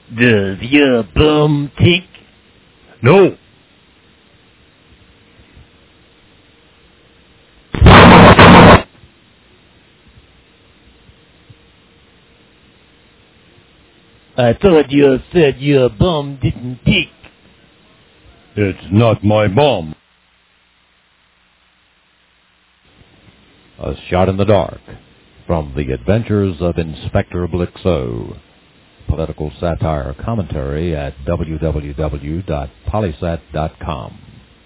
Does your bum tick? No. I thought you said your bum didn't tick. It's not my bum. A Shot in the Dark from The Adventures of Inspector Blixo. Political satire commentary at www.polysat.com.